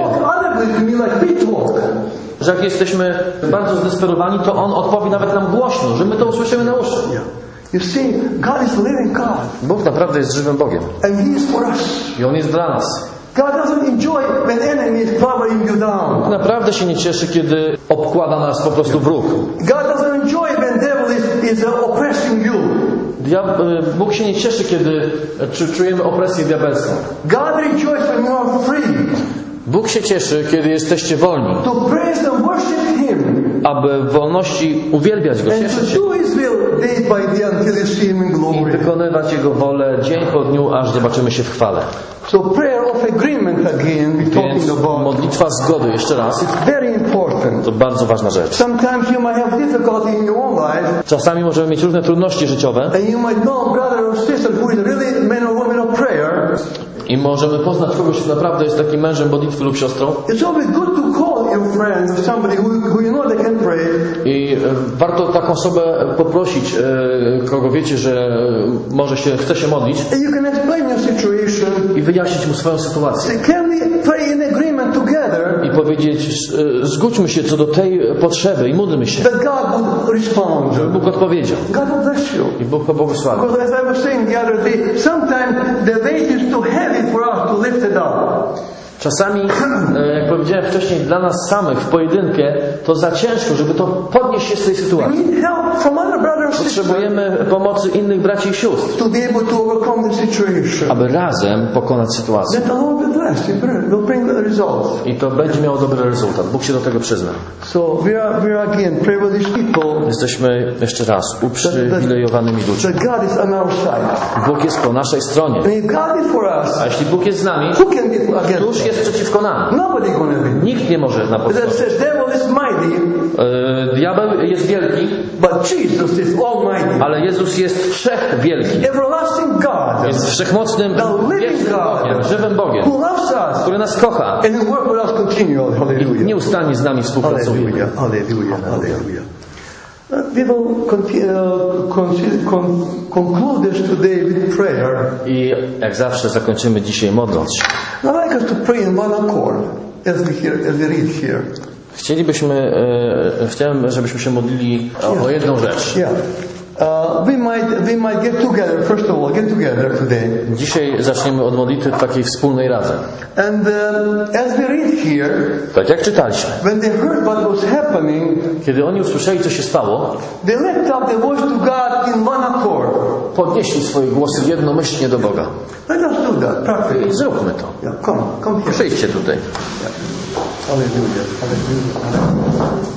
Że jak jesteśmy bardzo zdesperowani, to On odpowie nawet nam głośno, że my to usłyszymy na uszy. You see, God is living God. Bóg naprawdę jest żywym Bogiem. And He is for us. I On jest dla nas. God doesn't enjoy when enemy is plowing you down. Bóg naprawdę się nie cieszy, kiedy obkłada nas po prostu wróg. God doesn't enjoy when devil is oppressing you. Bóg się nie cieszy, kiedy czujemy opresję diabelską. God rejoices when you are free. Bóg się cieszy, kiedy jesteście wolni. To praise and worship Him. Aby w wolności uwielbiać Go, cieszyć się. I wykonywać Jego wolę dzień po dniu, aż zobaczymy się w chwale. So prayer of agreement again, we're talking about. Modlitwa zgody, jeszcze raz. It's very important. To bardzo ważna rzecz. Sometimes you might have difficulty in your own life. Czasami możemy mieć różne trudności życiowe. And you might know a brother or sister who is really man or woman of prayer. I możemy poznać kogoś, kto naprawdę jest takim mężem modlitwy lub siostrą. It's always good to call your friend or somebody who you know they can pray. I warto taką osobę poprosić, kogo wiecie, że może chce się modlić. And you can explain your situation. I wyjaśnić mu swoją sytuację. Can we pray in agreement together? I powiedzieć, zgódźmy się co do tej potrzeby i módlmy się. That God would respond. Żeby Bóg odpowiedział. God will bless you. I Bóg pobłogosławi. Because as I was saying the other day, sometimes the weight is too heavy for us to lift it up. Czasami, jak powiedziałem wcześniej, dla nas samych w pojedynkę to za ciężko, żeby to podnieść się z tej sytuacji. We need help from other brothers and sisters Potrzebujemy pomocy innych braci i sióstr, to be able to overcome the situation. aby razem pokonać sytuację. That the Lord will bless you, will bring the results. I to będzie miało dobry rezultat. Bóg się do tego przyzna. So we are again, pray for these people. Jesteśmy jeszcze raz uprzywilejowanymi ludźmi. That God is on our side. Bóg jest po naszej stronie. And if God is for us, A jeśli Bóg jest z nami, who can be against któż us? jest przeciwko nam? Nobody gonna be. Nikt nie może na That podstawie. says devil is mighty, Diabeł jest wielki, but Jesus is almighty. ale Jezus jest wszechwielki. Everlasting God, Jest wszechmocnym, wiecznym Bogiem, żywym Bogiem, who loves us który nas kocha and who works with us continually. i Hallelujah. nieustannie z nami współpracuje. Hallelujah. Hallelujah. Hallelujah. We will conclude this today with prayer. I jak zawsze zakończymy dzisiaj modląc się. I'd like us to pray in one accord as we read here. Chciałem, żebyśmy się modlili o jedną rzecz. Yeah. We might get together, first of all, today. Dzisiaj zaczniemy od modlitwy takiej wspólnej Radze. And as we read here, Tak jak czytaliśmy. when they heard what was happening, Kiedy oni usłyszeli, co się stało, they lift up their voice to God in one accord. podnieśli swoje głosy jednomyślnie do Boga. Let us do that, practically. I zróbmy to. Yeah, come here. Przyjdźcie tutaj. Hallelujah. Hallelujah. Hallelujah.